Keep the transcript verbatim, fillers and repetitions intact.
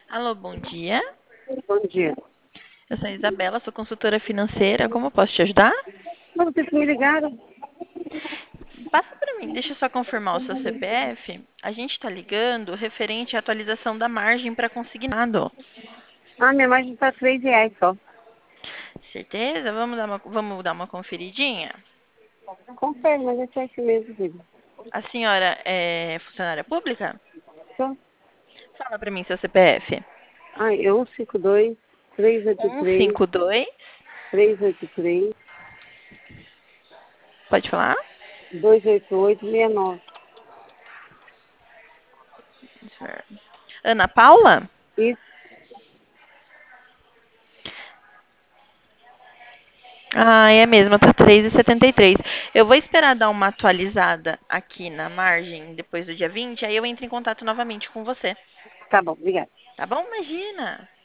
Alô, bom dia. Bom dia. Eu sou a Isabela, sou consultora financeira. Como eu posso te ajudar? Mas vocês me ligaram? Passa para mim, deixa eu só confirmar o seu C P F. A gente está ligando referente à atualização da margem para consignado. Ah, minha margem está três reais só. Certeza? Vamos dar uma, vamos dar uma conferidinha? Confere, mas é sete meses, filho. A senhora é funcionária pública? Só. Fala para mim seu C P F. Ah, é um cinco dois, três oito três, cento e cinquenta e dois, três oito três, pode falar? dois oito oito, seis nove. Ana Paula? Isso, Ah, é mesmo, tá três e setenta e três. Eu vou esperar dar uma atualizada aqui na margem depois do dia vinte, aí eu entro em contato novamente com você. tá bom, obrigada. Tá bom? Imagina.